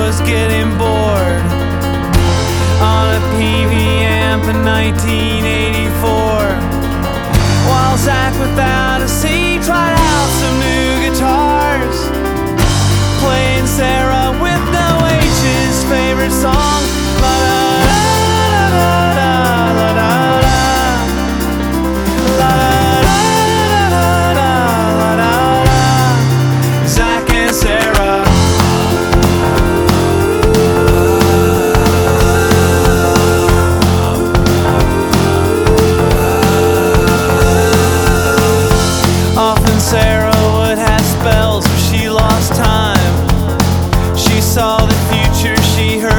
was getting bored on a PV amp in 1984, while Zach without a C tried out some new guitars, playing Sarah with no H's favorite song.